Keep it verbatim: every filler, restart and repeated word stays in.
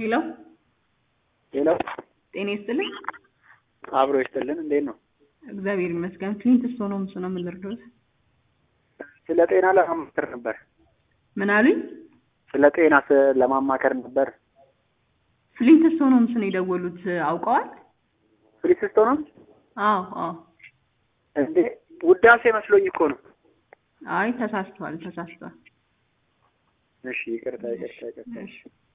ሄሎ ሄሎ ጤና ይስጥልኝ። አብሮ ይስጥልን። እንዴት ነው? እግዚአብሔር ይመስገን። ክሊንት ስቶን ነው ምስና ምን ልርዳዎት? ስለ ጤና ለማማከር ነበር። ምን አሉኝ? ስለ ጤና ስ- ለማማከር ነበር። ክሊንት ስቶን ነው ምስና የደወሉት አውቀዋል? ፍሊስስቶን ነው አዎ አዎ። እንዴ? ውዳሴ መስሎኝ እኮ ነው። አይ ተሳስተዋል ተሳስተዋል። እሺ ይቅርታ ይቅርታ ይቅርታ። እሺ